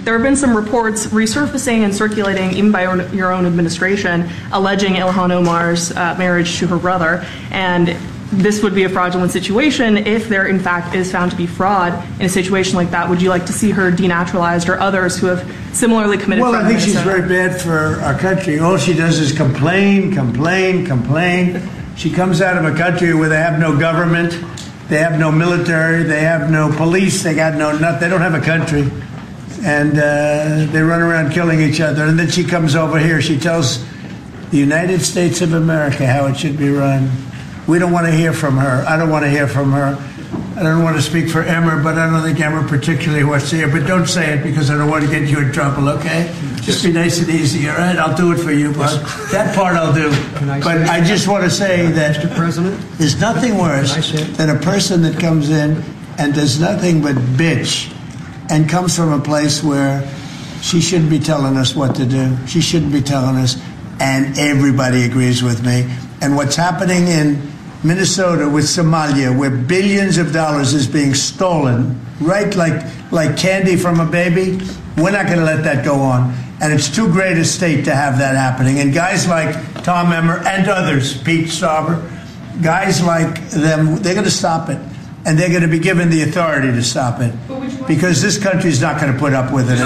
there have been some reports resurfacing and circulating, even by your own administration, alleging Ilhan Omar's marriage to her brother. And this would be a fraudulent situation if there, in fact, is found to be fraud. In a situation like that, would you like to see her denaturalized, or others who have similarly committed fraud? Well, I think she's very bad for our country. All she does is complain. She comes out of a country where they have no government, they have no military, they have no police, they got no nothing. They don't have a country, and they run around killing each other. And then she comes over here. She tells the United States of America how it should be run. We don't want to hear from her. I don't want to hear from her. I don't want to speak for Emmer, but I don't think Emmer particularly wants to hear. But don't say it, because I don't want to get you in trouble, okay? Just be nice and easy, all right? I'll do it for you, but that part I'll do. But I just want to say that Mr. President, there's nothing worse than a person that comes in and does nothing but bitch and comes from a place where she shouldn't be telling us what to do. She shouldn't be telling us, and everybody agrees with me. And what's happening in Minnesota with Somalia, where billions of dollars is being stolen, right, like candy from a baby, we're not going to let that go on. And it's too great a state to have that happening. And guys like Tom Emmer and others, Pete Stauber, guys like them, they're going to stop it. And they're going to be given the authority to stop it. Because this country's not going to put up with it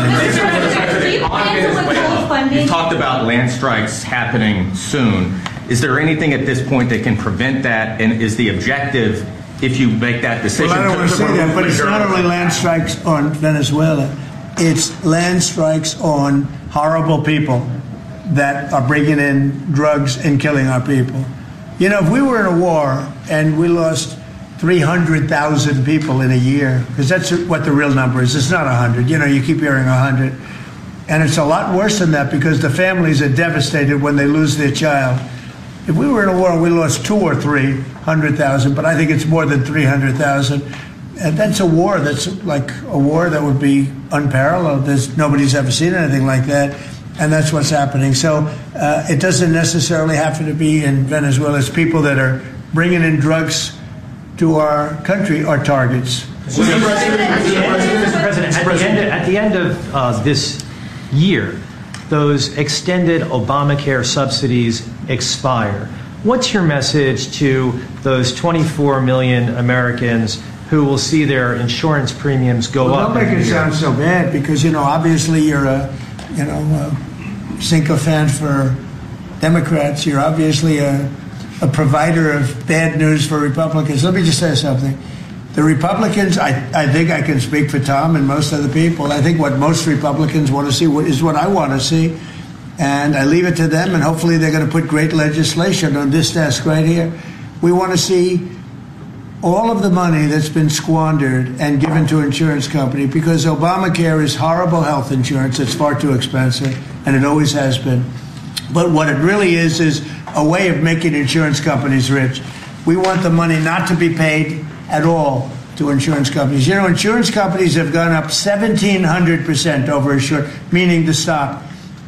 anymore. You talked about land strikes happening soon. Is there anything at this point that can prevent that? And is the objective, if you make that decision? Well, I don't want to say that, but it's not only land strikes on Venezuela. It's land strikes on horrible people that are bringing in drugs and killing our people. You know, if we were in a war and we lost 300,000 people in a year, because that's what the real number is. It's not 100. You know, you keep hearing 100. And it's a lot worse than that, because the families are devastated when they lose their child. If we were in a war and we lost 200,000 or 300,000, but I think it's more than 300,000, and that's a war that's like a war that would be unparalleled. Nobody's ever seen anything like that, and that's what's happening. So it doesn't necessarily have to be in Venezuela. It's people that are bringing in drugs to our country are targets. Mr. President, at the end of this year, those extended Obamacare subsidies expire. What's your message to those 24 million Americans who will see their insurance premiums go up? Don't make it sound so bad, because, you know, obviously you're a sycophant for Democrats. You're obviously a provider of bad news for Republicans. Let me just say something. The Republicans, I think I can speak for Tom and most other people. I think what most Republicans want to see is what I want to see. And I leave it to them, and hopefully they're going to put great legislation on this desk right here. We want to see all of the money that's been squandered and given to insurance companies, because Obamacare is horrible health insurance. It's far too expensive, and it always has been. But what it really is a way of making insurance companies rich. We want the money not to be paid at all to insurance companies. You know, insurance companies have gone up 1,700% over a short, meaning the stock,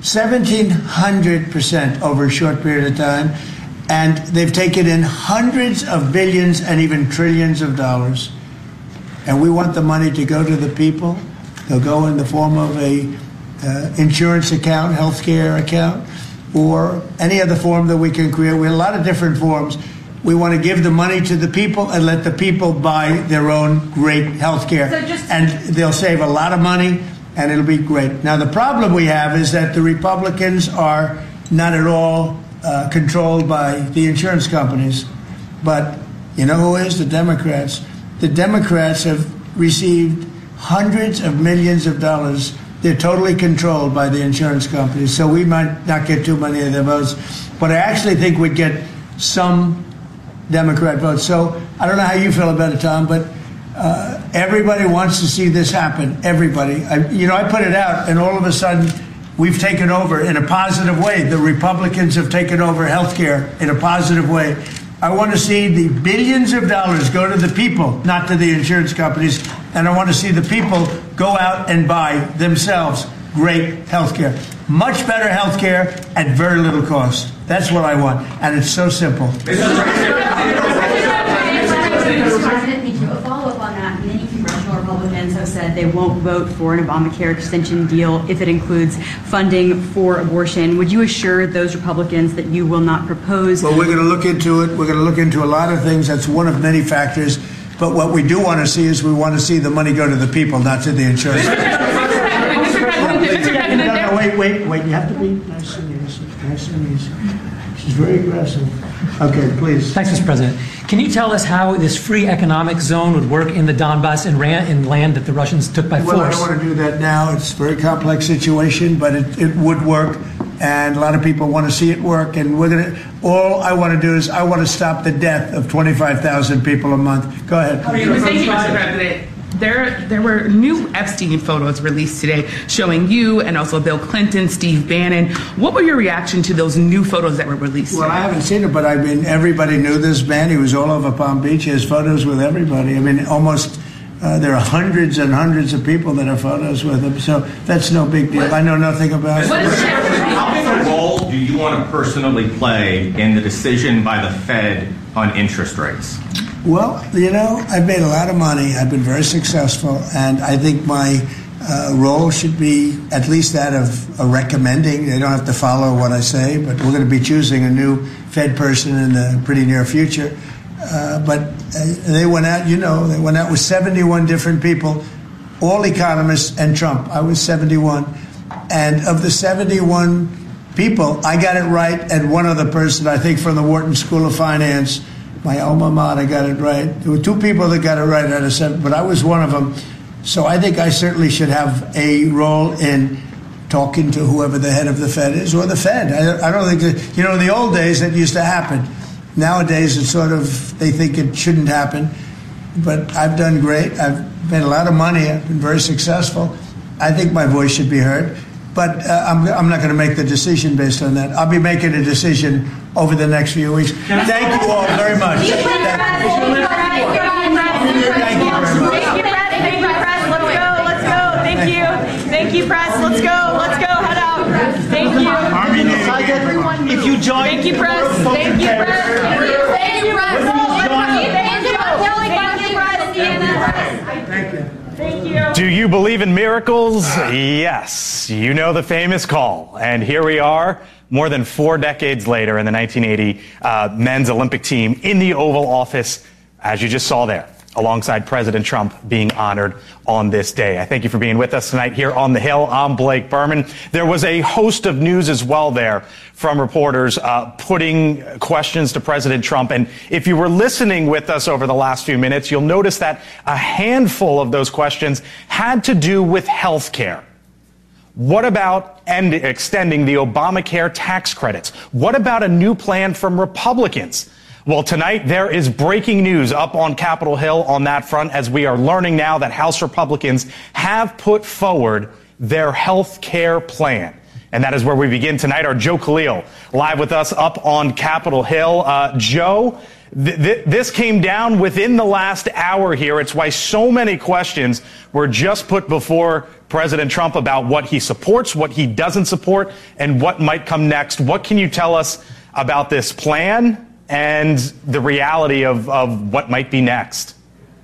1,700% over a short period of time. And they've taken in hundreds of billions and even trillions of dollars. And we want the money to go to the people. They'll go in the form of a insurance account, healthcare account, or any other form that we can create. We have a lot of different forms. We want to give the money to the people and let the people buy their own great health care. And they'll save a lot of money, and it'll be great. Now, the problem we have is that the Republicans are not at all controlled by the insurance companies. But you know who is? The Democrats. The Democrats have received hundreds of millions of dollars. They're totally controlled by the insurance companies. So we might not get too many of their votes. But I actually think we'd get some Democrat votes. So I don't know how you feel about it, Tom, but everybody wants to see this happen. Everybody. I put it out, and all of a sudden we've taken over in a positive way. The Republicans have taken over health care in a positive way. I want to see the billions of dollars go to the people, not to the insurance companies. And I want to see the people go out and buy themselves great health care. Much better health care at very little cost. That's what I want. And it's so simple. Mr. President, a follow-up on that. Many congressional Republicans have said said they won't vote for an Obamacare extension deal if it includes funding for abortion. Would you assure those Republicans that you will not propose? Well, we're going to look into it. We're going to look into a lot of things. That's one of many factors. But what we do want to see is we want to see the money go to the people, not to the insurance. No, wait. You have to be nice and easy. Nice and easy. She's very aggressive. Okay, please. Thanks, Mr. President. Can you tell us how this free economic zone would work in the Donbass and in land that the Russians took by force? Well, I don't want to do that now. It's a very complex situation, but it would work. And a lot of people want to see it work. And all I want to do is I want to stop the death of 25,000 people a month. Go ahead. Thank you, Mr. President. There were new Epstein photos released today showing you and also Bill Clinton, Steve Bannon. What were your reaction to those new photos that were released Well, today? I haven't seen it, but I mean, everybody knew this man. He was all over Palm Beach. He has photos with everybody. I mean, almost there are hundreds and hundreds of people that have photos with him. So that's no big deal. I know nothing about it. How big a role do you want to personally play in the decision by the Fed on interest rates? Well, I've made a lot of money. I've been very successful, and I think my role should be at least that of recommending. They don't have to follow what I say, but we're going to be choosing a new Fed person in the pretty near future. But they went out, they went out with 71 different people, all economists and Trump. I was 71. And of the 71 people, I got it right, and one other person, I think from the Wharton School of Finance, my alma mater, got it right. There were two people that got it right out of 7, but I was one of them. So I think I certainly should have a role in talking to whoever the head of the Fed is, or the Fed. I don't think that, in the old days that used to happen. Nowadays it's sort of, they think it shouldn't happen. But I've done great. I've made a lot of money. I've been very successful. I think my voice should be heard. But I'm not going to make the decision based on that. I'll be making a decision over the next few weeks. Thank you all very much. Thank you, press. Let's go. Head out. Thank you. If you join, Thank you, press. Thank you, press. Thank you, press. Thank you. Do you believe in miracles? Yes. You know the famous call. And here we are, more than 4 decades later, in the 1980 men's Olympic team in the Oval Office, as you just saw there, alongside President Trump being honored on this day. I thank you for being with us tonight here on The Hill. I'm Blake Berman. There was a host of news as well there from reporters putting questions to President Trump. And if you were listening with us over the last few minutes, you'll notice that a handful of those questions had to do with health care. What about extending the Obamacare tax credits? What about a new plan from Republicans? Well, tonight there is breaking news up on Capitol Hill on that front, as we are learning now that House Republicans have put forward their health care plan. And that is where we begin tonight. Our Joe Khalil live with us up on Capitol Hill. Joe, this came down within the last hour here. It's why so many questions were just put before President Trump about what he supports, what he doesn't support, and what might come next. What can you tell us about this plan and the reality of what might be next?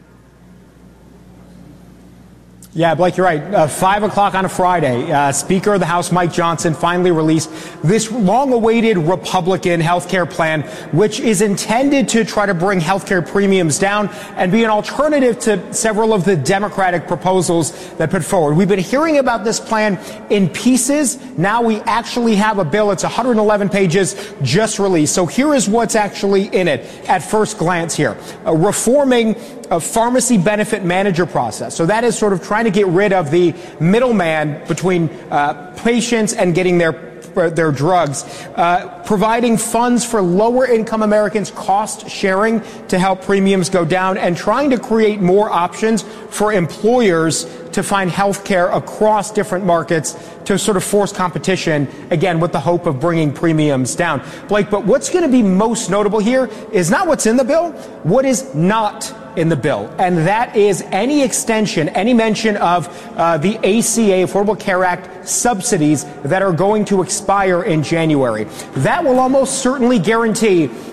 Yeah, Blake, you're right. 5 o'clock on a Friday, Speaker of the House Mike Johnson finally released this long-awaited Republican health care plan, which is intended to try to bring health care premiums down and be an alternative to several of the Democratic proposals that put forward. We've been hearing about this plan in pieces. Now we actually have a bill. It's 111 pages just released. So here is what's actually in it at first glance here. Reforming a pharmacy benefit manager process. So that is sort of trying to get rid of the middleman between patients and getting their drugs, providing funds for lower income Americans, cost sharing to help premiums go down, and trying to create more options for employers to find health care across different markets to sort of force competition, again, with the hope of bringing premiums down. Blake, but what's going to be most notable here is not what's in the bill, what is not in the bill. And that is any extension, any mention of the ACA, Affordable Care Act subsidies that are going to expire in January. That will almost certainly guarantee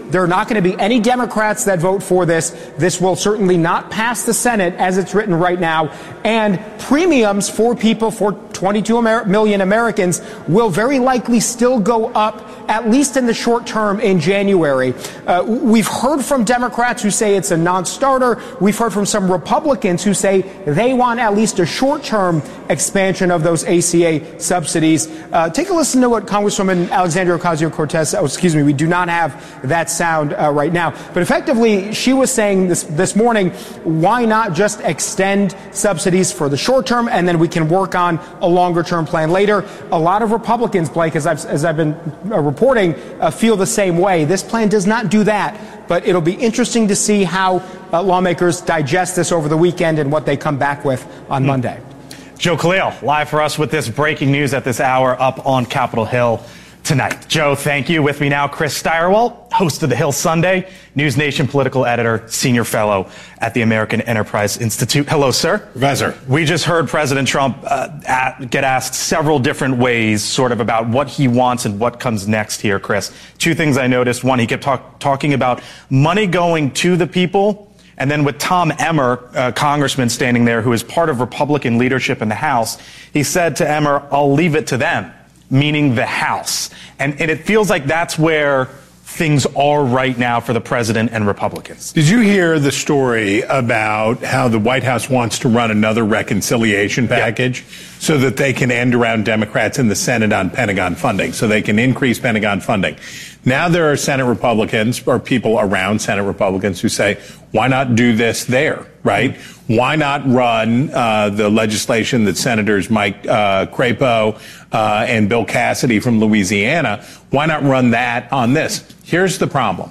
there are not going to be any Democrats that vote for this. This will certainly not pass the Senate as it's written right now. And premiums for people, for 22 million Americans, will very likely still go up, at least in the short term in January. We've heard from Democrats who say it's a non-starter. We've heard from some Republicans who say they want at least a short-term expansion of those ACA subsidies. Take a listen to what Congresswoman Alexandria Ocasio-Cortez, we do not have that sound right now. But effectively, she was saying this morning, why not just extend subsidies for the short term, and then we can work on a longer-term plan later. A lot of Republicans, Blake, as I've been reporting, feel the same way. This plan does not do that, but it'll be interesting to see how lawmakers digest this over the weekend and what they come back with on Monday. Joe Khalil, live for us with this breaking news at this hour up on Capitol Hill tonight. Joe, thank you. With me now, Chris Stirewalt, host of The Hill Sunday, News Nation political editor, senior fellow at the American Enterprise Institute. Hello, sir. Professor. We just heard President Trump get asked several different ways sort of about what he wants and what comes next here, Chris. Two things I noticed. One, he kept talking about money going to the people. And then with Tom Emmer, congressman standing there, who is part of Republican leadership in the House, he said to Emmer, I'll leave it to them, meaning the House. And it feels like that's where things are right now for the president and Republicans. Did you hear the story about how the White House wants to run another reconciliation package so that they can end around Democrats in the Senate on Pentagon funding, so they can increase Pentagon funding? Now there are Senate Republicans or people around Senate Republicans who say, why not do this there, right? Why not run the legislation that Senators Mike Crapo and Bill Cassidy from Louisiana, why not run that on this? Here's the problem.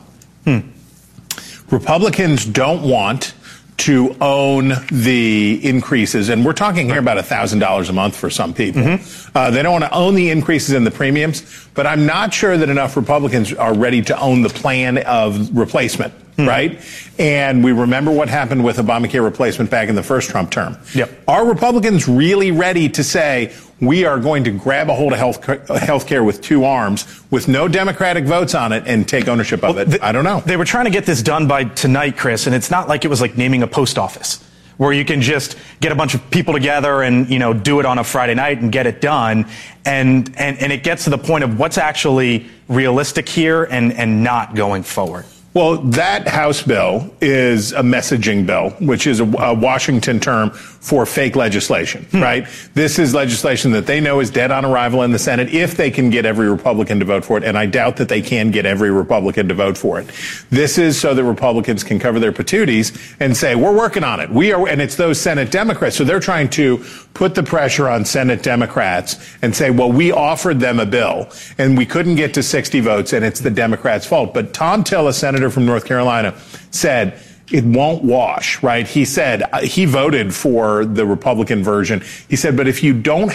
Republicans don't want to own the increases, and we're talking here about $1,000 a month for some people. They don't want to own the increases in the premiums, but I'm not sure that enough Republicans are ready to own the plan of replacement, right? And we remember what happened with Obamacare replacement back in the first Trump term. Are Republicans really ready to say, we are going to grab a hold of health care with two arms, with no Democratic votes on it, and take ownership of it? I don't know. They were trying to get this done by tonight, Chris, and it's not like it was like naming a post office, where you can just get a bunch of people together and, do it on a Friday night and get it done. And it gets to the point of what's actually realistic here and not going forward. Well, that House bill is a messaging bill, which is a Washington term for fake legislation, right? This is legislation that they know is dead on arrival in the Senate if they can get every Republican to vote for it, and I doubt that they can get every Republican to vote for it. This is so that Republicans can cover their patooties and say, we're working on it. And it's those Senate Democrats. So they're trying to put the pressure on Senate Democrats and say, well, we offered them a bill and we couldn't get to 60 votes and it's the Democrats' fault. But Tom Tillis, senator from North Carolina, said it won't wash, right? He said he voted for the Republican version. He said, but if you don't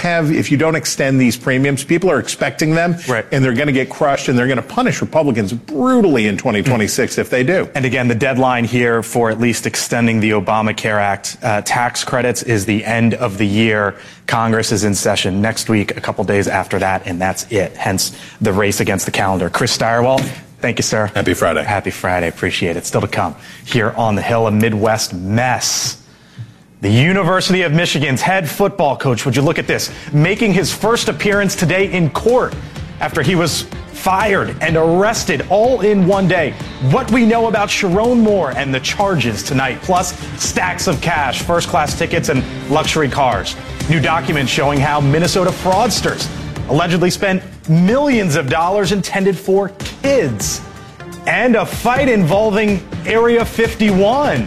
extend these premiums, people are expecting them, right, and they're going to get crushed, and they're going to punish Republicans brutally in 2026 if they do. And again, the deadline here for at least extending the Obamacare Act tax credits is the end of the year. Congress is in session next week, a couple days after that, and that's it. Hence the race against the calendar. Chris Stirewalt, thank you, sir. Happy Friday. Happy Friday. Appreciate it. Still to come here on the Hill, a Midwest mess. The University of Michigan's head football coach, would you look at this, making his first appearance today in court after he was fired and arrested all in one day. What we know about Sharon Moore and the charges tonight, plus stacks of cash, first-class tickets, and luxury cars. New documents showing how Minnesota fraudsters allegedly spent millions of dollars intended for kids. And a fight involving Area 51.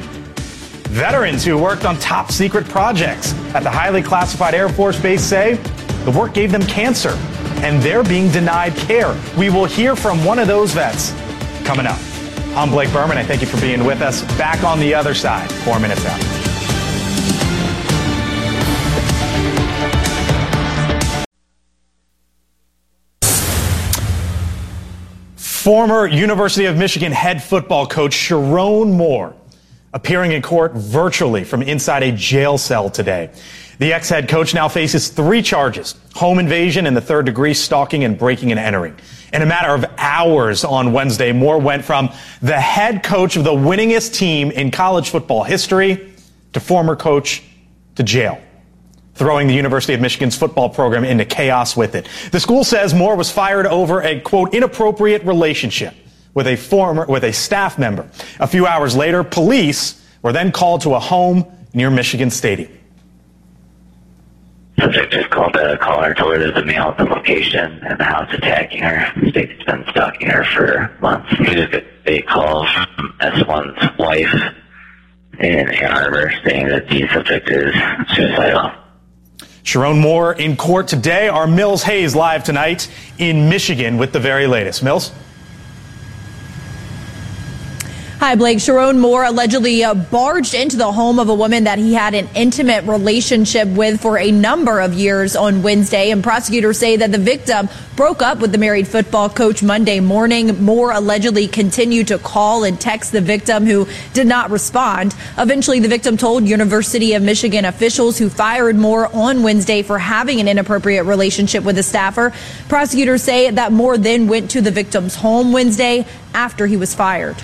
Veterans who worked on top secret projects at the highly classified Air Force Base say the work gave them cancer and they're being denied care. We will hear from one of those vets coming up. I'm Blake Berman. I thank you for being with us. Back on the other side, 4 minutes out. Former University of Michigan head football coach Sharon Moore appearing in court virtually from inside a jail cell today. The ex-head coach now faces 3 charges: home invasion and the third-degree stalking and breaking and entering. In a matter of hours on Wednesday, Moore went from the head coach of the winningest team in college football history to former coach to jail, throwing the University of Michigan's football program into chaos with it. The school says Moore was fired over a, quote, inappropriate relationship with a staff member. A few hours later, police were then called to a home near Michigan Stadium. Subject is called a caller, told her there's a male at the location and the house attacking her. The state's been stalking her for months. We just got a call from S1's wife in Ann Arbor saying that the subject is suicidal. Sharon Moore in court today. Our Mills Hayes live tonight in Michigan with the very latest. Mills? Hi, Blake. Sharon Moore allegedly barged into the home of a woman that he had an intimate relationship with for a number of years on Wednesday, and prosecutors say that the victim broke up with the married football coach Monday morning. Moore allegedly continued to call and text the victim, who did not respond. Eventually, the victim told University of Michigan officials, who fired Moore on Wednesday for having an inappropriate relationship with a staffer. Prosecutors say that Moore then went to the victim's home Wednesday after he was fired.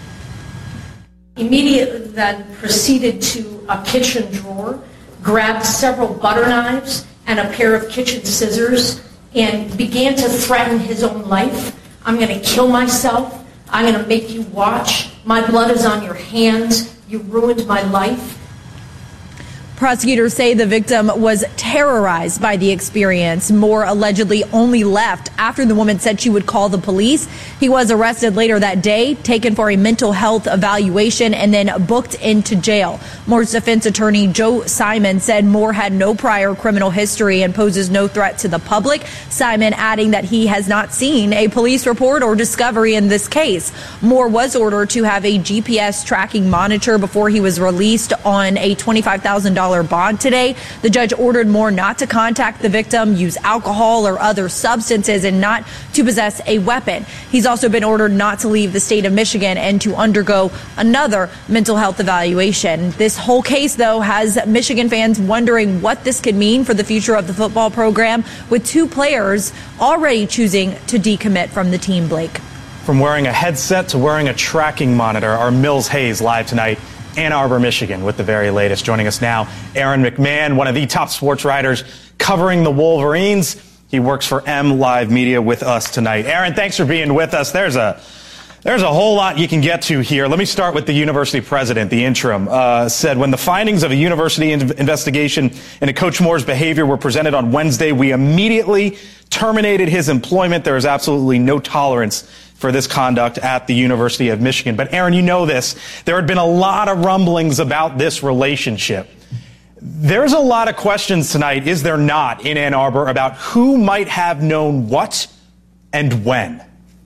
Immediately then proceeded to a kitchen drawer, grabbed several butter knives and a pair of kitchen scissors, and began to threaten his own life. I'm going to kill myself. I'm going to make you watch. My blood is on your hands. You ruined my life. Prosecutors say the victim was terrorized by the experience. Moore allegedly only left after the woman said she would call the police. He was arrested later that day, taken for a mental health evaluation, and then booked into jail. Moore's defense attorney, Joe Simon, said Moore had no prior criminal history and poses no threat to the public. Simon adding that he has not seen a police report or discovery in this case. Moore was ordered to have a GPS tracking monitor before he was released on a $25,000 bond today. The judge ordered Moore not to contact the victim, use alcohol or other substances, and not to possess a weapon. He's also been ordered not to leave the state of Michigan and to undergo another mental health evaluation. This whole case, though, has Michigan fans wondering what this could mean for the future of the football program, with two players already choosing to decommit from the team, Blake. From wearing a headset to wearing a tracking monitor, our Mills Hayes live tonight, Ann Arbor, Michigan, with the very latest. Joining us now, Aaron McMahon, one of the top sports writers covering the Wolverines. He works for M Live Media with us tonight. Aaron, thanks for being with us. There's a whole lot you can get to here. Let me start with the university president, the interim, said when the findings of a university investigation into Coach Moore's behavior were presented on Wednesday, we immediately terminated his employment. There is absolutely no tolerance for this conduct at the University of Michigan. But Aaron, you know this. There had been a lot of rumblings about this relationship. There's a lot of questions tonight, is there not, in Ann Arbor about who might have known what and when?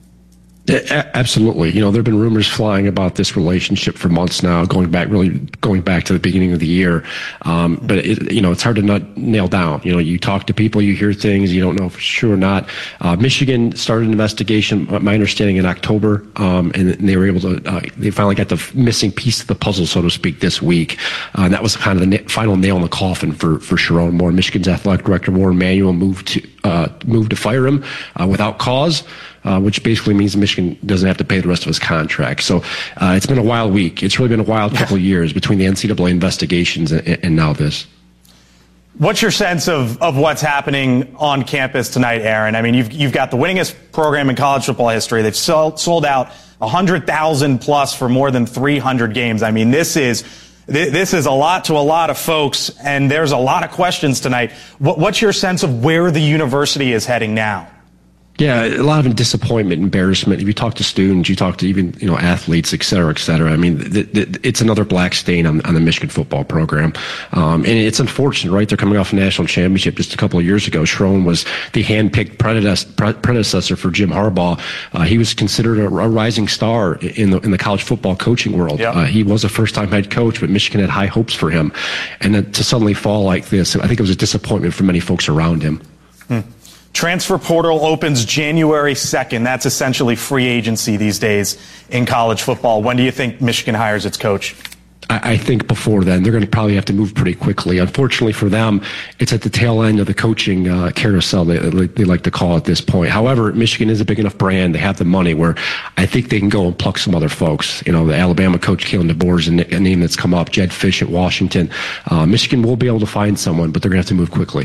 Absolutely. You know, there have been rumors flying about this relationship for months now, going back to the beginning of the year. But it's hard to not nail down. You know, you talk to people, you hear things, you don't know for sure or not. Michigan started an investigation, my understanding, in October, and they were able to, they finally got the missing piece of the puzzle, so to speak, this week. And that was kind of the final nail in the coffin for Sharon Moore. Michigan's athletic director, Warren Manuel, moved to fire him without cause. Which basically means Michigan doesn't have to pay the rest of his contract. So it's been a wild week. It's really been a wild couple of years between the NCAA investigations and now this. What's your sense of what's happening on campus tonight, Aaron? I mean, you've got the winningest program in college football history. They've sold out 100,000 plus for more than 300 games. I mean, this is a lot to a lot of folks, and there's a lot of questions tonight. What's your sense of where the university is heading now? Yeah, a lot of disappointment, embarrassment. If you talk to students, you talk to even athletes, et cetera, et cetera. I mean, it's another black stain on the Michigan football program, and it's unfortunate, right? They're coming off a national championship just a couple of years ago. Sharon was the hand-picked predecessor for Jim Harbaugh. He was considered a rising star in the college football coaching world. Yep. He was a first-time head coach, but Michigan had high hopes for him, and then to suddenly fall like this, I think it was a disappointment for many folks around him. Transfer portal opens January 2nd. That's essentially free agency these days in college football. When do you think Michigan hires its coach? I think before then, they're going to probably have to move pretty quickly. Unfortunately for them, it's at the tail end of the coaching carousel, they like to call it at this point. However, Michigan is a big enough brand. They have the money where I think they can go and pluck some other folks. The Alabama coach, Kalen DeBoer, is a name that's come up. Jedd Fisch at Washington. Michigan will be able to find someone, but they're going to have to move quickly.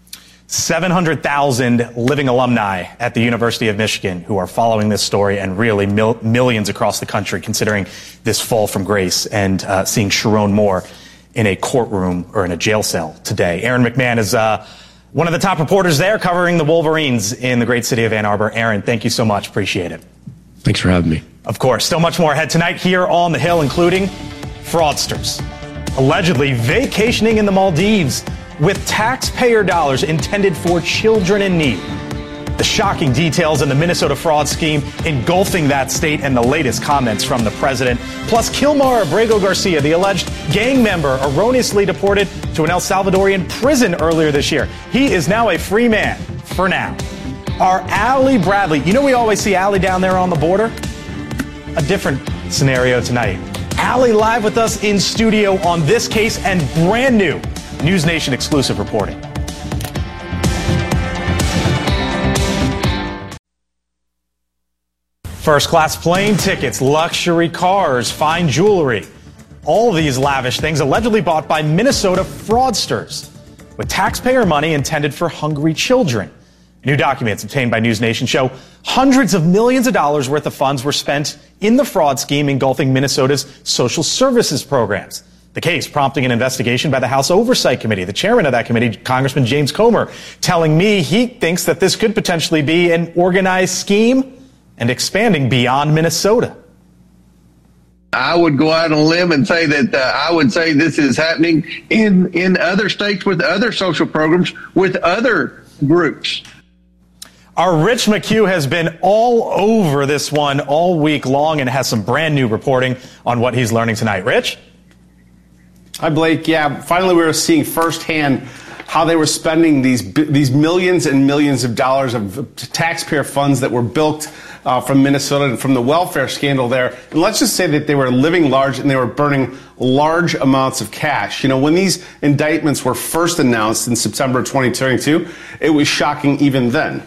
700,000 living alumni at the University of Michigan who are following this story, and really millions across the country considering this fall from grace and seeing Sherrone Moore in a courtroom or in a jail cell today. Aaron McMahon is one of the top reporters there covering the Wolverines in the great city of Ann Arbor. Aaron, thank you so much. Appreciate it. Thanks for having me. Of course. Still much more ahead tonight here on The Hill, including fraudsters allegedly vacationing in the Maldives with taxpayer dollars intended for children in need. The shocking details in the Minnesota fraud scheme engulfing that state, and the latest comments from the president. Plus, Kilmar Abrego Garcia, the alleged gang member erroneously deported to an El Salvadorian prison earlier this year. He is now a free man, for now. Our Ali Bradley, we always see Ali down there on the border. A different scenario tonight. Ali live with us in studio on this case and brand new News Nation exclusive reporting. First class plane tickets, luxury cars, fine jewelry. All these lavish things allegedly bought by Minnesota fraudsters with taxpayer money intended for hungry children. New documents obtained by News Nation show hundreds of millions of dollars worth of funds were spent in the fraud scheme engulfing Minnesota's social services programs. The case prompting an investigation by the House Oversight Committee. The chairman of that committee, Congressman James Comer, telling me he thinks that this could potentially be an organized scheme and expanding beyond Minnesota. I would go out on a limb and say that I would say this is happening in other states with other social programs, with other groups. Our Rich McHugh has been all over this one all week long and has some brand new reporting on what he's learning tonight. Rich? Hi, Blake. Yeah, finally we were seeing firsthand how they were spending these millions and millions of dollars of taxpayer funds that were built from Minnesota and from the welfare scandal there. And let's just say that they were living large and they were burning large amounts of cash. When these indictments were first announced in September 2022, it was shocking even then.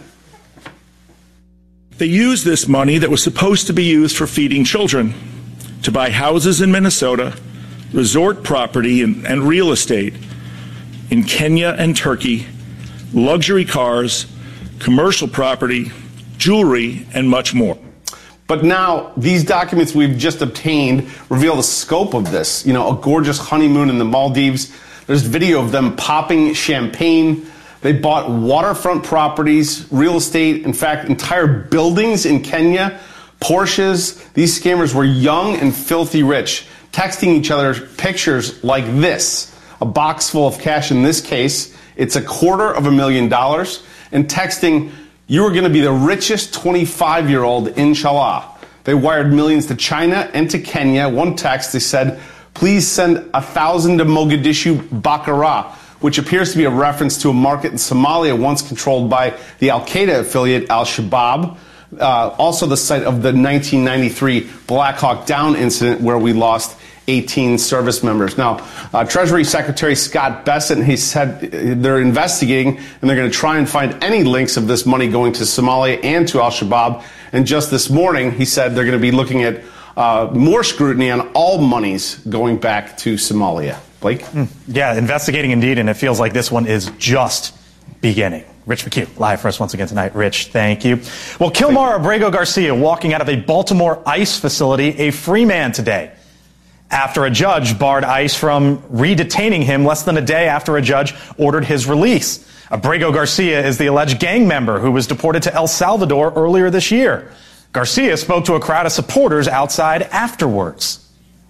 They used this money that was supposed to be used for feeding children to buy houses in Minnesota, resort property and real estate in Kenya and Turkey, luxury cars, commercial property, jewelry, and much more. But now these documents we've just obtained reveal the scope of this. A gorgeous honeymoon in the Maldives. There's video of them popping champagne. They bought waterfront properties, real estate, in fact, entire buildings in Kenya, Porsches. These scammers were young and filthy rich, texting each other pictures like this. A box full of cash in this case. It's $250,000. And texting, you are going to be the richest 25-year-old, inshallah. They wired millions to China and to Kenya. One text, they said, please send 1,000 to Mogadishu Baqarah, which appears to be a reference to a market in Somalia once controlled by the Al-Qaeda affiliate Al-Shabaab. Also the site of the 1993 Black Hawk Down incident where we lost 18 service members. Now, Treasury Secretary Scott Bessent, he said they're investigating and they're going to try and find any links of this money going to Somalia and to Al-Shabaab. And just this morning, he said they're going to be looking at more scrutiny on all monies going back to Somalia. Blake? Yeah, investigating indeed, and it feels like this one is just beginning. Rich McHugh, live for us once again tonight. Rich, thank you. Well, Kilmar Abrego Garcia walking out of a Baltimore ICE facility, a free man today, after a judge barred ICE from re-detaining him less than a day after a judge ordered his release. Abrego Garcia is the alleged gang member who was deported to El Salvador earlier this year. Garcia spoke to a crowd of supporters outside afterwards.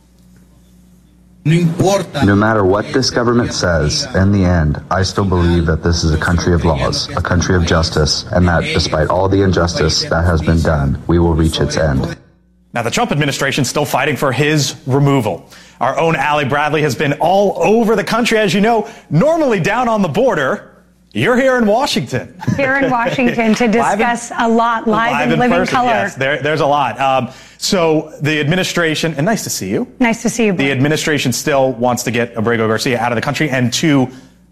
No matter what this government says, in the end, I still believe that this is a country of laws, a country of justice, and that despite all the injustice that has been done, we will reach its end. Now, the Trump administration is still fighting for his removal. Our own Ali Bradley has been all over the country, as you know, normally down on the border. You're here in Washington. Here in Washington to discuss a lot live and living person, color. Yes, there's a lot. So the administration, and nice to see you. Nice to see you, Blake. The administration still wants to get Abrego Garcia out of the country and to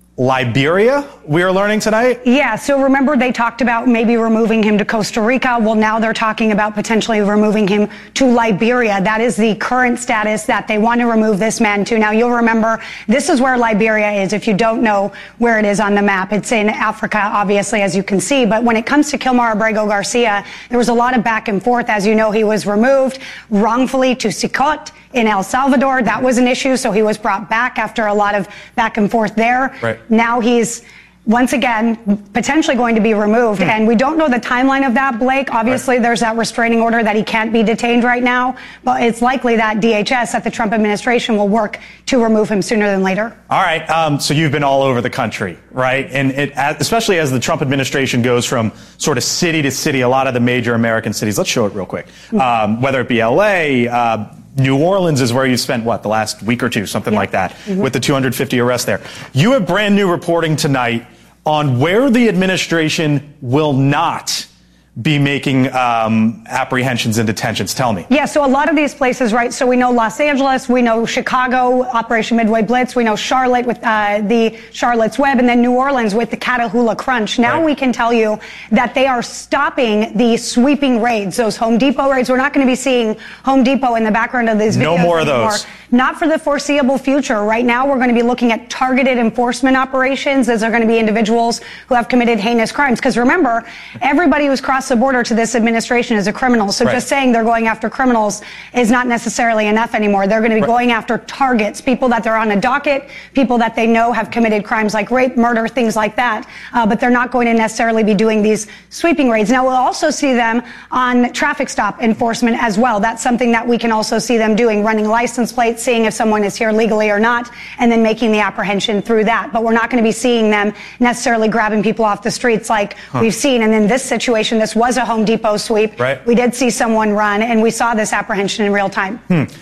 Liberia, we are learning tonight? Yeah, so remember they talked about maybe removing him to Costa Rica. Well, now they're talking about potentially removing him to Liberia. That is the current status that they want to remove this man to. Now, you'll remember this is where Liberia is. If you don't know where it is on the map, it's in Africa, obviously, as you can see. But when it comes to Kilmar Abrego Garcia, there was a lot of back and forth. As you know, he was removed wrongfully to Sikot in El Salvador. That was an issue, so he was brought back after a lot of back and forth there. Right. Now he's once again potentially going to be removed, and we don't know the timeline of that, Blake. Obviously, there's that restraining order that he can't be detained right now, but it's likely that DHS, that the Trump administration, will work to remove him sooner than later. All right, so you've been all over the country, right? And especially as the Trump administration goes from sort of city to city, a lot of the major American cities. Let's show it real quick. Whether it be L.A., New Orleans is where you spent, the last week or two, something like that, with the 250 arrests there. You have brand new reporting tonight on where the administration will not be making apprehensions and detentions. Tell me. Yeah, so a lot of these places, right? So we know Los Angeles, we know Chicago, Operation Midway Blitz, we know Charlotte with the Charlotte's Web, and then New Orleans with the Catahoula Crunch. Now we can tell you that they are stopping the sweeping raids, those Home Depot raids. We're not going to be seeing Home Depot in the background of these videos No more anymore. of those. Not for the foreseeable future. Right now, we're going to be looking at targeted enforcement operations. Those are going to be individuals who have committed heinous crimes. Because remember, everybody who's crossed the border to this administration is a criminal. So just saying they're going after criminals is not necessarily enough anymore. They're going to be going after targets, people that they're on a docket, people that they know have committed crimes like rape, murder, things like that. But they're not going to necessarily be doing these sweeping raids. Now, we'll also see them on traffic stop enforcement as well. That's something that we can also see them doing, running license plates, seeing if someone is here legally or not, and then making the apprehension through that. But we're not going to be seeing them necessarily grabbing people off the streets like we've seen. And in this situation, this was a Home Depot sweep. Right. We did see someone run, and we saw this apprehension in real time.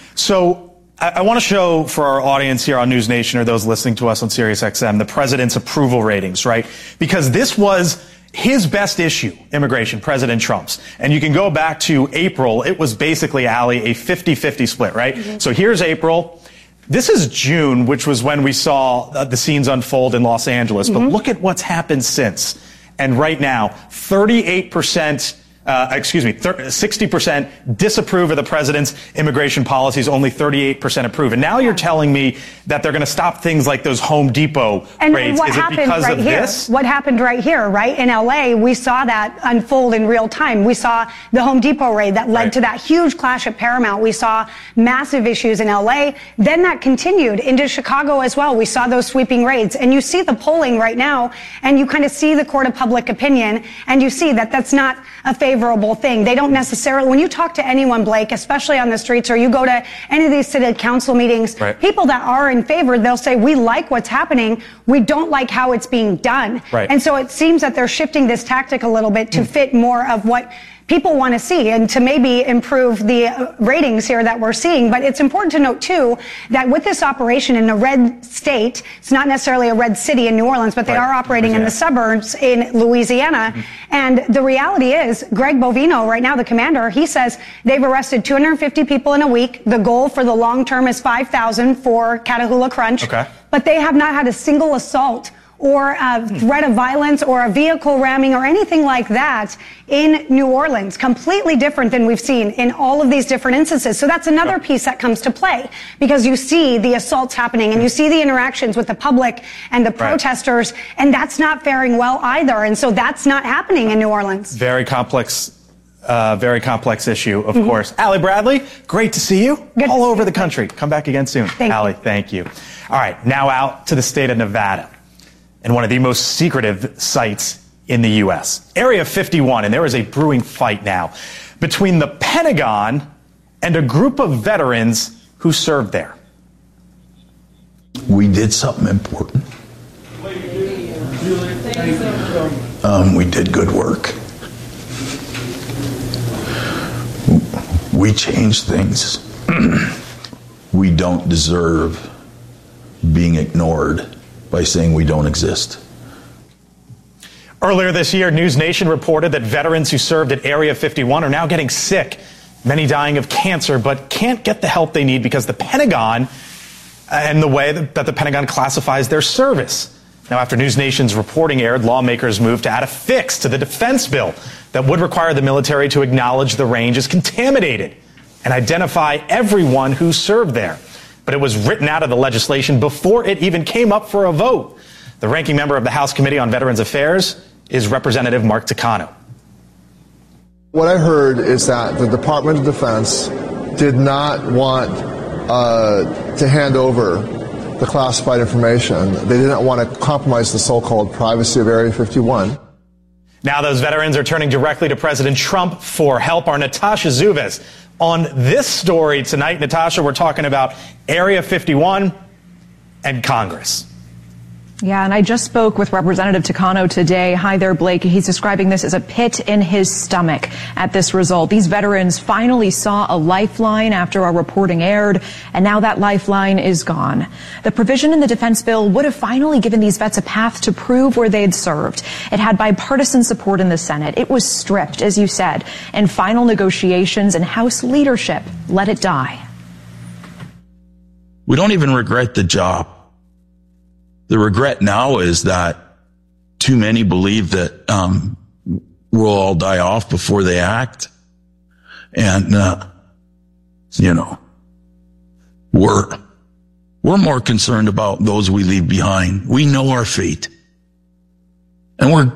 So I want to show for our audience here on News Nation or those listening to us on SiriusXM the president's approval ratings, right? Because this was his best issue, immigration, President Trump's. And you can go back to April. It was basically, Allie, a 50-50 split, right? So here's April. This is June, which was when we saw the scenes unfold in Los Angeles. But look at what's happened since. And right now, 60% disapprove of the president's immigration policies, only 38% approve. And now you're telling me that they're going to stop things like those Home Depot raids. What Is it happened because right of here? this? What happened right here, right? In LA, we saw that unfold in real time. We saw the Home Depot raid that led to that huge clash at Paramount. We saw massive issues in LA. Then that continued into Chicago as well. We saw those sweeping raids. And you see the polling right now, and you kind of see the court of public opinion, and you see that that's not a favorable thing. They don't necessarily, when you talk to anyone, Blake, especially on the streets, or you go to any of these city council meetings, people that are in favor, they'll say, we like what's happening. We don't like how it's being done. And so it seems that they're shifting this tactic a little bit to fit more of what people want to see and to maybe improve the ratings here that we're seeing. But it's important to note, too, that with this operation in a red state, it's not necessarily a red city in New Orleans, but they are operating in the suburbs in Louisiana. And the reality is, Greg Bovino, right now, the commander, he says they've arrested 250 people in a week. The goal for the long term is 5,000 for Catahoula Crunch. But they have not had a single assault or a threat of violence or a vehicle ramming or anything like that in New Orleans. Completely different than we've seen in all of these different instances. So that's another piece that comes to play, because you see the assaults happening and you see the interactions with the public and the protesters, and that's not faring well either. And so that's not happening in New Orleans. Very complex issue, of course. Allie Bradley, great to see you. All over the country. Come back again soon. Allie, thank you. All right, now out to the state of Nevada, and one of the most secretive sites in the U.S. Area 51, and there is a brewing fight now between the Pentagon and a group of veterans who served there. We did something important. We did good work. We changed things. We don't deserve being ignored by saying we don't exist. Earlier this year, News Nation reported that veterans who served at Area 51 are now getting sick, many dying of cancer, but can't get the help they need because the Pentagon and the way that the Pentagon classifies their service. Now, after News Nation's reporting aired, lawmakers moved to add a fix to the defense bill that would require the military to acknowledge the range as contaminated and identify everyone who served there. But it was written out of the legislation before it even came up for a vote. The ranking member of the House Committee on Veterans Affairs is Representative Mark Takano. What I heard is that the Department of Defense did not want to hand over the classified information. They didn't want to compromise the so-called privacy of Area 51. Now those veterans are turning directly to President Trump for help. Our Natasha Zuves on this story tonight. Natasha, we're talking about Area 51 and Congress. Yeah, and I just spoke with Representative Takano today. Hi there, Blake. He's describing this as a pit in his stomach at this result. These veterans finally saw a lifeline after our reporting aired, and now that lifeline is gone. The provision in the defense bill would have finally given these vets a path to prove where they'd served. It had bipartisan support in the Senate. It was stripped, as you said, and final negotiations and House leadership let it die. We don't even regret the job. The regret now is that too many believe that we'll all die off before they act. And, we're more concerned about those we leave behind. We know our fate. And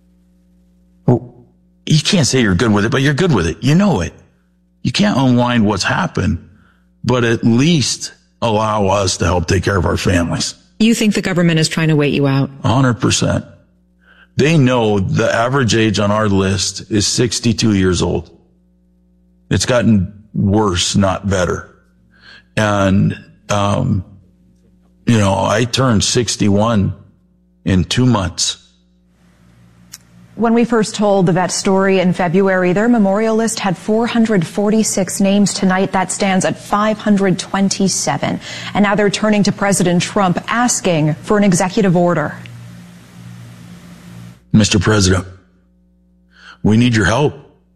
you can't say you're good with it, but you're good with it. You know it. You can't unwind what's happened, but at least allow us to help take care of our families. You think the government is trying to wait you out? 100%. They know the average age on our list is 62 years old. It's gotten worse, not better. And, I turned 61 in 2 months. When we first told the vet story in February, their memorial list had 446 names. Tonight, that stands at 527. And now they're turning to President Trump, asking for an executive order. Mr. President, we need your help.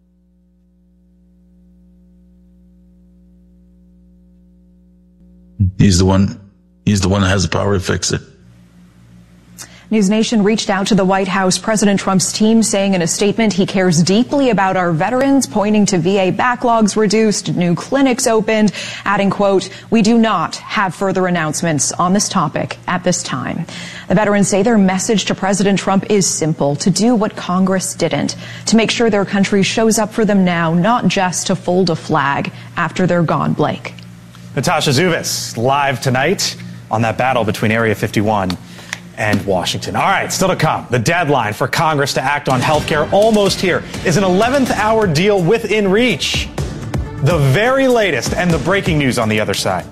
He's the one that has the power to fix it. News Nation reached out to the White House. President Trump's team saying in a statement he cares deeply about our veterans, pointing to VA backlogs reduced, new clinics opened, adding, quote, "We do not have further announcements on this topic at this time." The veterans say their message to President Trump is simple: to do what Congress didn't, to make sure their country shows up for them now, not just to fold a flag after they're gone, Blake. Natasha Zuves, live tonight on that battle between Area 51 and Washington. All right, still to come. The deadline for Congress to act on health care almost here. Is an 11th hour deal within reach? The very latest and the breaking news on the other side.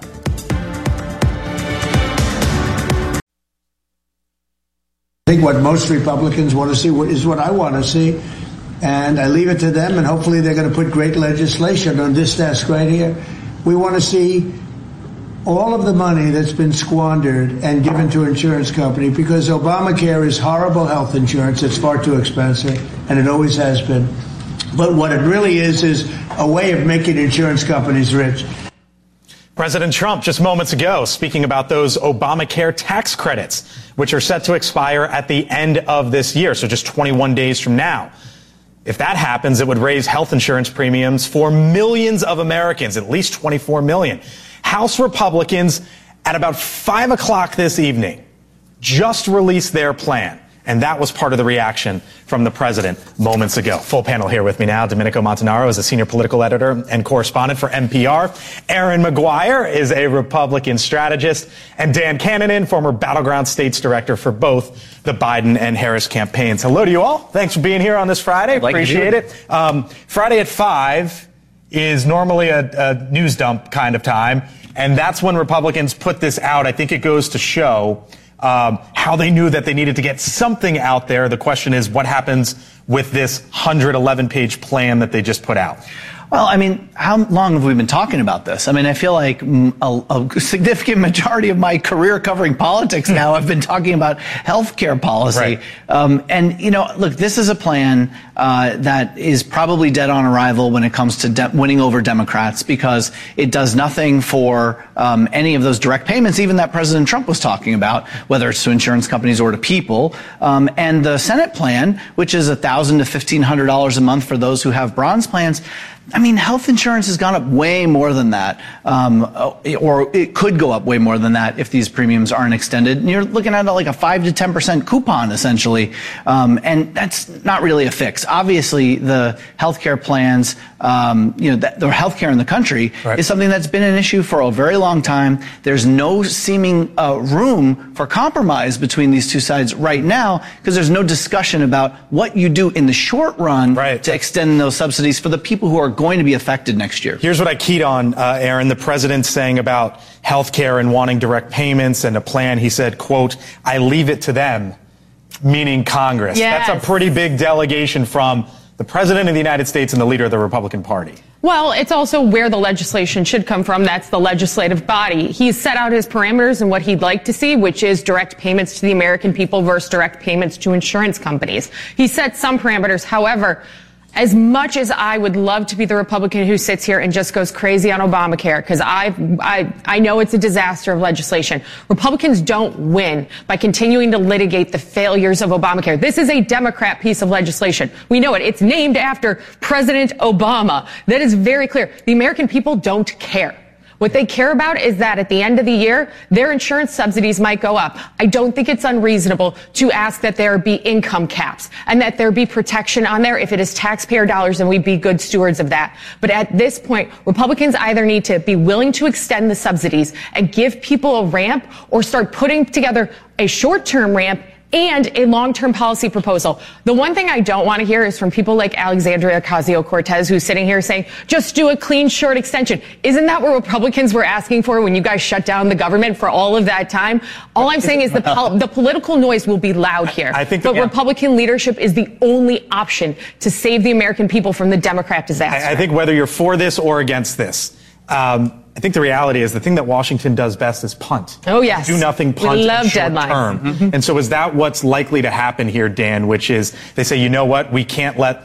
I think what most Republicans want to see is what I want to see. And I leave it to them, and hopefully they're going to put great legislation on this desk right here. We want to see all of the money that's been squandered and given to insurance company, because Obamacare is horrible health insurance. It's far too expensive, and it always has been. But what it really is a way of making insurance companies rich. President Trump just moments ago speaking about those Obamacare tax credits, which are set to expire at the end of this year, so just 21 days from now. If that happens, it would raise health insurance premiums for millions of Americans, at least 24 million. House Republicans at about 5 o'clock this evening just released their plan. And that was part of the reaction from the president moments ago. Full panel here with me now. Domenico Montanaro is a senior political editor and correspondent for NPR. Aaron McGuire is a Republican strategist. And Dan Cannon, former Battleground States Director for both the Biden and Harris campaigns. Hello to you all. Thanks for being here on this Friday. Appreciate it. Friday at 5 is normally a news dump kind of time. And that's when Republicans put this out. I think it goes to show how they knew that they needed to get something out there. The question is, what happens with this 111-page plan that they just put out? Well, I mean, how long have we been talking about this? I mean, I feel like a significant majority of my career covering politics now, I've been talking about healthcare policy. Right. And, you know, look, this is a plan that is probably dead on arrival when it comes to winning over Democrats, because it does nothing for any of those direct payments, even that President Trump was talking about, whether it's to insurance companies or to people. And the Senate plan, which is $1,000 to $1,500 a month for those who have bronze plans, I mean, health insurance has gone up way more than that, or it could go up way more than that if these premiums aren't extended. And you're looking at like a 5 to 10% coupon, essentially, and that's not really a fix. Obviously, the healthcare plans, you know, the healthcare in the country is something that's been an issue for a very long time. There's no seeming room for compromise between these two sides right now, because there's no discussion about what you do in the short run to extend those subsidies for the people who are going to be affected next year. Here's what I keyed on, Aaron. The president's saying about health care and wanting direct payments and a plan. He said, quote, "I leave it to them," meaning Congress. Yes. That's a pretty big delegation from the president of the United States and the leader of the Republican Party. Well, it's also where the legislation should come from. That's the legislative body. He's set out his parameters and what he'd like to see, which is direct payments to the American people versus direct payments to insurance companies. He set some parameters. However, as much as I would love to be the Republican who sits here and just goes crazy on Obamacare, because I know it's a disaster of legislation, Republicans don't win by continuing to litigate the failures of Obamacare. This is a Democrat piece of legislation. We know it. It's named after President Obama. That is very clear. The American people don't care. What they care about is that at the end of the year, their insurance subsidies might go up. I don't think it's unreasonable to ask that there be income caps and that there be protection on there. If it is taxpayer dollars, then we'd be good stewards of that. But at this point, Republicans either need to be willing to extend the subsidies and give people a ramp, or start putting together a short-term ramp and a long-term policy proposal. The one thing I don't want to hear is from people like Alexandria Ocasio-Cortez, who's sitting here saying, just do a clean, short extension. Isn't that what Republicans were asking for when you guys shut down the government for all of that time? All I'm saying is the political noise will be loud here. But Republican leadership is the only option to save the American people from the Democrat disaster. I think whether you're for this or against this, I think the reality is the thing that Washington does best is punt. Oh, yes. Do nothing, punt, we love short deadlines. term. Mm-hmm. And so is that what's likely to happen here, Dan, which is they say, you know what, we can't let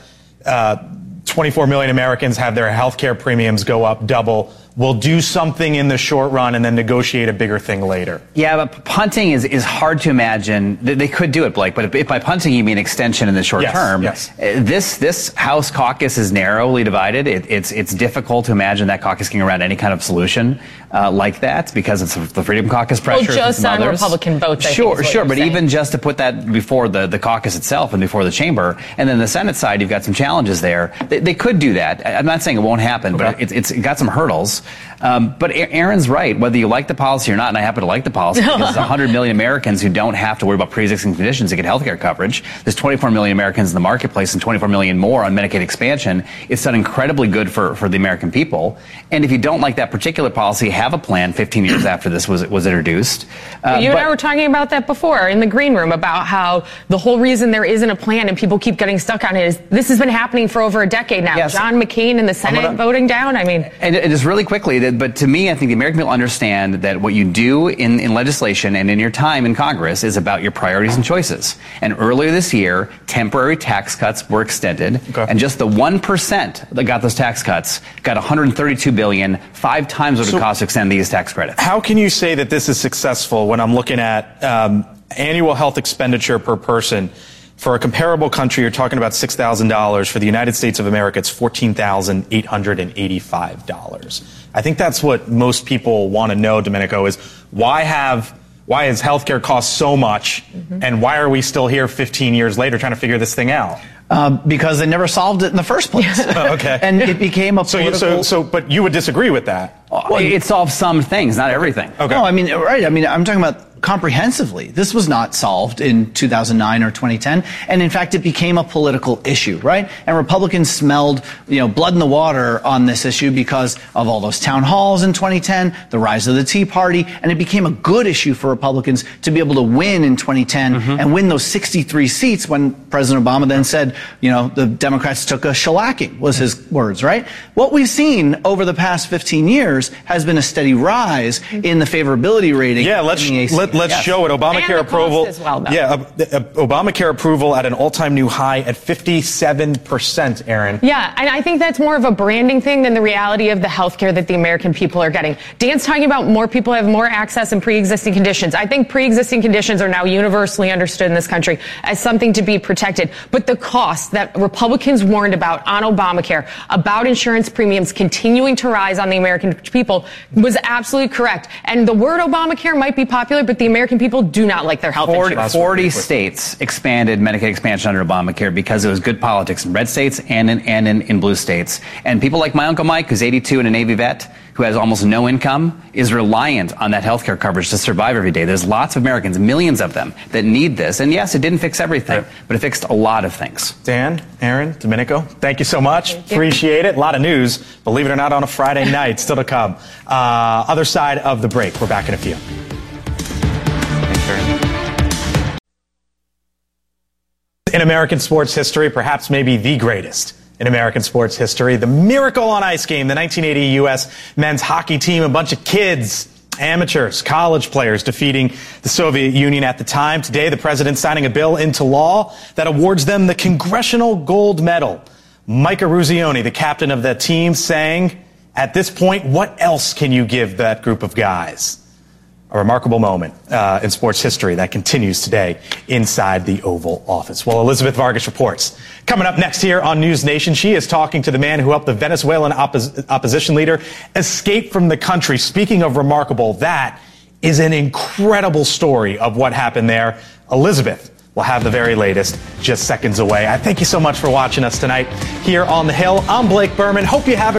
24 million Americans have their health care premiums go up double. We'll do something in the short run and then negotiate a bigger thing later. Yeah, but punting is hard to imagine. They could do it, Blake, but if by punting you mean extension in the short term, this House caucus is narrowly divided. It's difficult to imagine that caucus getting around any kind of solution like that, because it's the Freedom Caucus pressure. Well, just on Republican votes, Sure, but saying. even just to put that before the caucus itself and before the chamber, and then the Senate side, you've got some challenges there. They could do that. I'm not saying it won't happen, but it's got some hurdles. But Aaron's right. Whether you like the policy or not, and I happen to like the policy, because there's 100 million Americans who don't have to worry about pre-existing conditions to get health care coverage. There's 24 million Americans in the marketplace and 24 million more on Medicaid expansion. It's done incredibly good for the American people. And if you don't like that particular policy, have a plan 15 years after this was introduced. You and I were talking about that before in the green room, about how the whole reason there isn't a plan and people keep getting stuck on it is this has been happening for over a decade now. Yes. John McCain in the Senate voting down. I mean, and just really quickly, but to me, I think the American people understand that what you do in legislation and in your time in Congress is about your priorities and choices. And earlier this year, temporary tax cuts were extended, and just the 1% that got those tax cuts got $132 billion, 5 times what it costs to extend these tax credits. How can you say that this is successful when I'm looking at annual health expenditure per person? For a comparable country, you're talking about $6,000. For the United States of America, it's $14,885. I think that's what most people want to know, Domenico, is why has healthcare cost so much, and why are we still here 15 years later trying to figure this thing out? Because they never solved it in the first place. Okay. And it became a political... But you would disagree with that? Well, it solved some things, not everything. Okay. No, I mean, right. I mean, I'm talking about comprehensively. This was not solved in 2009 or 2010. And in fact, it became a political issue, right? And Republicans smelled, blood in the water on this issue because of all those town halls in 2010, the rise of the Tea Party, and it became a good issue for Republicans to be able to win in 2010 and win those 63 seats when President Obama then said, the Democrats took a shellacking, was his words, right? What we've seen over the past 15 years has been a steady rise in the favorability rating. Yeah, let's show it. Obamacare approval. As well, Obamacare approval at an all-time new high at 57%, Aaron. Yeah, and I think that's more of a branding thing than the reality of the health care that the American people are getting. Dan's talking about more people have more access in pre-existing conditions. I think pre-existing conditions are now universally understood in this country as something to be protected. But the cost that Republicans warned about on Obamacare, about insurance premiums continuing to rise on the American people, was absolutely correct. And the word Obamacare might be popular, but the American people do not like their health insurance. 40 states expanded Medicaid expansion under Obamacare because it was good politics in red states and in blue states. And people like my Uncle Mike, who's 82 and a Navy vet, who has almost no income, is reliant on that health care coverage to survive every day. There's lots of Americans, millions of them, that need this. And yes, it didn't fix everything, but it fixed a lot of things. Dan, Aaron, Domenico, thank you so much. Appreciate it. A lot of news, believe it or not, on a Friday night. Still to come. Other side of the break. We're back in a few. In American sports history, perhaps maybe the greatest in American sports history, the Miracle on Ice game, the 1980 U.S. men's hockey team, a bunch of kids, amateurs, college players defeating the Soviet Union at the time. Today, the president signing a bill into law that awards them the Congressional Gold Medal. Mike Eruzione, the captain of the team, saying, at this point, what else can you give that group of guys? A remarkable moment in sports history that continues today inside the Oval Office. Well, Elizabeth Vargas reports. Coming up next here on News Nation, she is talking to the man who helped the Venezuelan opposition leader escape from the country. Speaking of remarkable, that is an incredible story of what happened there. Elizabeth will have the very latest just seconds away. I thank you so much for watching us tonight here on The Hill. I'm Blake Berman. Hope you have a